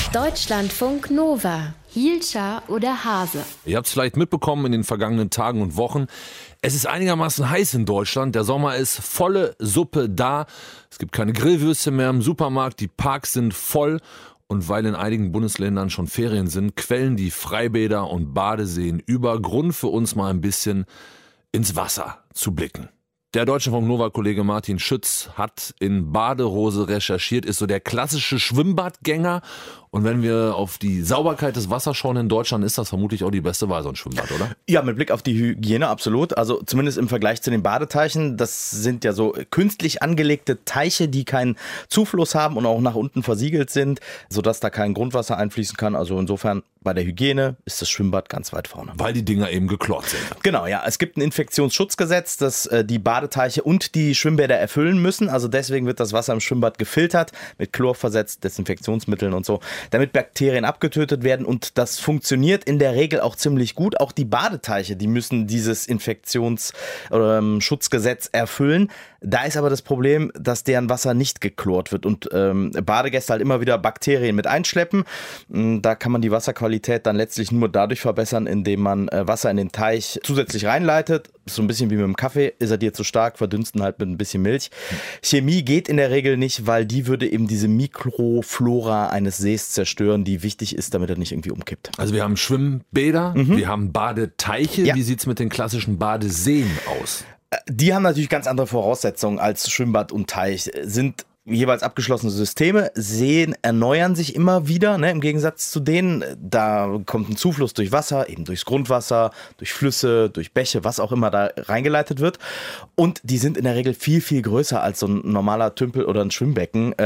Deutschlandfunk Nova. Hielscher oder Hase? Ihr habt es vielleicht mitbekommen in den vergangenen Tagen und Wochen. Es ist einigermaßen heiß in Deutschland. Der Sommer ist volle Suppe da. Es gibt keine Grillwürste mehr im Supermarkt. Die Parks sind voll. Und weil in einigen Bundesländern schon Ferien sind, quellen die Freibäder und Badeseen über. Grund für uns mal ein bisschen ins Wasser zu blicken. Der Deutschlandfunk Nova-Kollege Martin Schütz hat in Baderose recherchiert, ist so der klassische Schwimmbadgänger. Und wenn wir auf die Sauberkeit des Wassers schauen in Deutschland, ist das vermutlich auch die beste Wahl, so ein Schwimmbad, oder? Ja, mit Blick auf die Hygiene absolut. Also zumindest im Vergleich zu den Badeteichen. Das sind ja so künstlich angelegte Teiche, die keinen Zufluss haben und auch nach unten versiegelt sind, sodass da kein Grundwasser einfließen kann. Also insofern bei der Hygiene ist das Schwimmbad ganz weit vorne. Weil die Dinger eben geklort sind. Genau, ja. Es gibt ein Infektionsschutzgesetz, das die Badeteiche und die Schwimmbäder erfüllen müssen. Also deswegen wird das Wasser im Schwimmbad gefiltert, mit Chlor versetzt, Desinfektionsmitteln und so, damit Bakterien abgetötet werden. Und das funktioniert in der Regel auch ziemlich gut. Auch die Badeteiche, die müssen dieses Infektionsschutzgesetz erfüllen. Da ist aber das Problem, dass deren Wasser nicht geklort wird und Badegäste halt immer wieder Bakterien mit einschleppen. Da kann man die Wasserqualität dann letztlich nur dadurch verbessern, indem man Wasser in den Teich zusätzlich reinleitet. So ein bisschen wie mit dem Kaffee, ist er dir zu stark, verdünsten halt mit ein bisschen Milch. Chemie geht in der Regel nicht, weil die würde eben diese Mikroflora eines Sees zerstören, die wichtig ist, damit er nicht irgendwie umkippt. Also wir haben Schwimmbäder, wir haben Badeteiche. Ja. Wie sieht es mit den klassischen Badeseen aus? Die haben natürlich ganz andere Voraussetzungen als Schwimmbad und Teich, sind jeweils abgeschlossene Systeme. Seen erneuern sich immer wieder, ne, im Gegensatz zu denen. Da kommt ein Zufluss durch Wasser, eben durchs Grundwasser, durch Flüsse, durch Bäche, was auch immer da reingeleitet wird. Und die sind in der Regel viel, viel größer als so ein normaler Tümpel oder ein Schwimmbecken.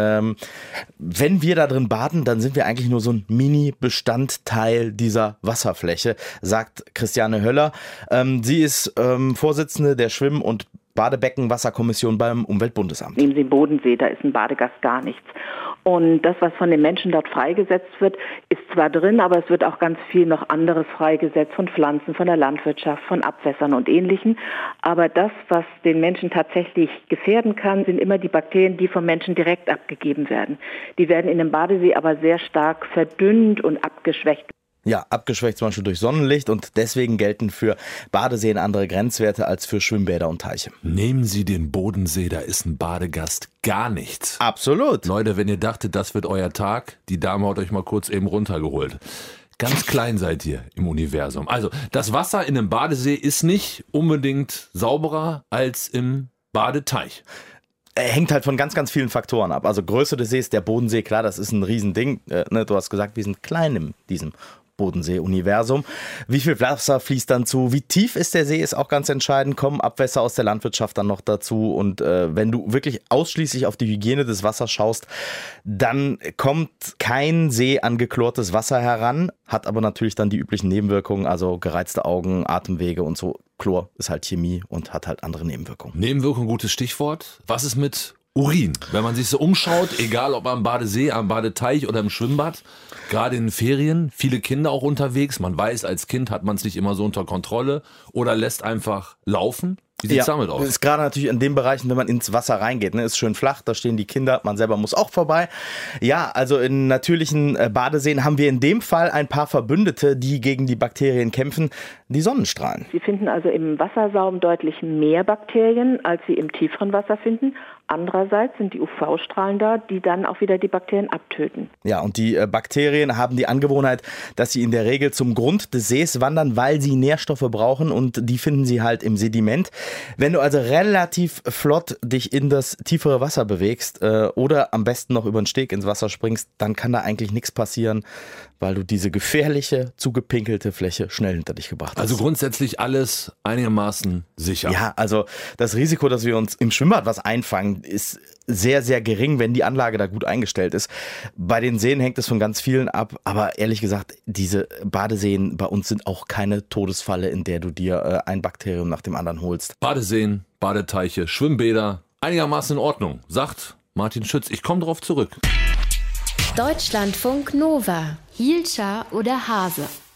Wenn wir da drin baden, dann sind wir eigentlich nur so ein Mini-Bestandteil dieser Wasserfläche, sagt Christiane Höller. Sie ist Vorsitzende der Schwimm- und Badebeckenwasserkommission beim Umweltbundesamt. Nehmen Sie den Bodensee, da ist ein Badegast gar nichts. Und das, was von den Menschen dort freigesetzt wird, ist zwar drin, aber es wird auch ganz viel noch anderes freigesetzt von Pflanzen, von der Landwirtschaft, von Abwässern und Ähnlichem. Aber das, was den Menschen tatsächlich gefährden kann, sind immer die Bakterien, die vom Menschen direkt abgegeben werden. Die werden in dem Badesee aber sehr stark verdünnt und abgeschwächt. Ja, abgeschwächt zum Beispiel durch Sonnenlicht und deswegen gelten für Badeseen andere Grenzwerte als für Schwimmbäder und Teiche. Nehmen Sie den Bodensee, da ist ein Badegast gar nichts. Absolut. Leute, wenn ihr dachtet, das wird euer Tag, die Dame hat euch mal kurz eben runtergeholt. Ganz klein seid ihr im Universum. Also, das Wasser in einem Badesee ist nicht unbedingt sauberer als im Badeteich. Hängt halt von ganz, ganz vielen Faktoren ab. Also Größe des Sees, der Bodensee, klar, das ist ein Riesending. Du hast gesagt, wir sind klein in diesem Bodensee-Universum. Wie viel Wasser fließt dann zu? Wie tief ist der See, ist auch ganz entscheidend. Kommen Abwässer aus der Landwirtschaft dann noch dazu? Und wenn du wirklich ausschließlich auf die Hygiene des Wassers schaust, dann kommt kein See an geklortes Wasser heran, hat aber natürlich dann die üblichen Nebenwirkungen, also gereizte Augen, Atemwege und so. Chlor ist halt Chemie und hat halt andere Nebenwirkungen. Nebenwirkung, gutes Stichwort. Was ist mit Urin? Wenn man sich so umschaut, egal ob am Badesee, am Badeteich oder im Schwimmbad, gerade in den Ferien, viele Kinder auch unterwegs. Man weiß, als Kind hat man es nicht immer so unter Kontrolle oder lässt einfach laufen. Wie sieht es damit aus? Das ist gerade natürlich in den Bereichen, wenn man ins Wasser reingeht, ne, ist schön flach, da stehen die Kinder, man selber muss auch vorbei. Ja, also in natürlichen Badeseen haben wir in dem Fall ein paar Verbündete, die gegen die Bakterien kämpfen, die Sonnenstrahlen. Sie finden also im Wassersaum deutlich mehr Bakterien, als Sie im tieferen Wasser finden. Andererseits sind die UV-Strahlen da, die dann auch wieder die Bakterien abtöten. Ja, und die Bakterien haben die Angewohnheit, dass sie in der Regel zum Grund des Sees wandern, weil sie Nährstoffe brauchen und die finden sie halt im Sediment. Wenn du also relativ flott dich in das tiefere Wasser bewegst oder am besten noch über den Steg ins Wasser springst, dann kann da eigentlich nichts passieren, weil du diese gefährliche, zugepinkelte Fläche schnell hinter dich gebracht hast. Also grundsätzlich alles einigermaßen sicher. Ja, also das Risiko, dass wir uns im Schwimmbad was einfangen, ist sehr, sehr gering, wenn die Anlage da gut eingestellt ist. Bei den Seen hängt es von ganz vielen ab, aber ehrlich gesagt, diese Badeseen bei uns sind auch keine Todesfalle, in der du dir ein Bakterium nach dem anderen holst. Badeseen, Badeteiche, Schwimmbäder, einigermaßen in Ordnung, sagt Martin Schütz. Ich komme drauf zurück. Deutschlandfunk Nova. Hielscher oder Hase?